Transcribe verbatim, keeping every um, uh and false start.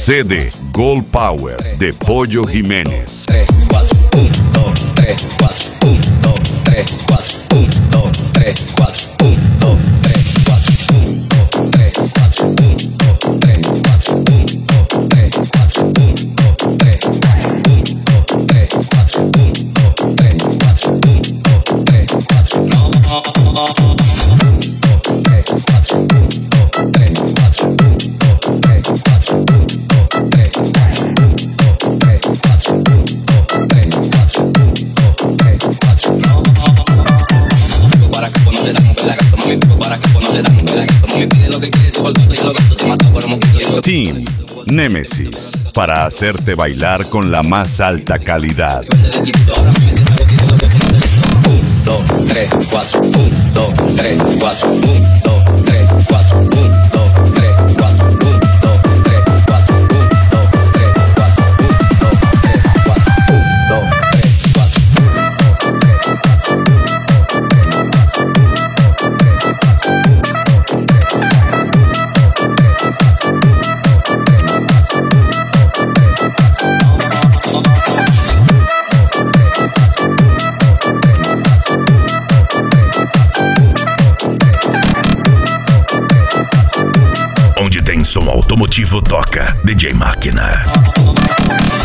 C D Gold Power de Pollo Jiménez. tres, cuatro, uno, dos, tres, cuatro, uno, dos, tres, cuatro, uno, dos, tres, cuatro, uno, dos, tres, cuatro, uno, dos, tres, cuatro, uno, dos, tres, cuatro, uno, dos, tres, cuatro, uno, dos, tres, cuatro, uno, dos, tres, cuatro, uno, dos, tres, cuatro, uno, dos, tres, cuatro, no, no, no. Team Nemesis, para hacerte bailar con la más alta calidad. uno, dos, tres, cuatro, uno, dos, tres, cuatro, uno, dos, tres, cuatro, uno, dos, tres, cuatro, uno, dos, tres, cuatro, uno, dos, tres, cuatro, uno, dos, tres, cuatro, Onde tem som automotivo, toca D J Máquina.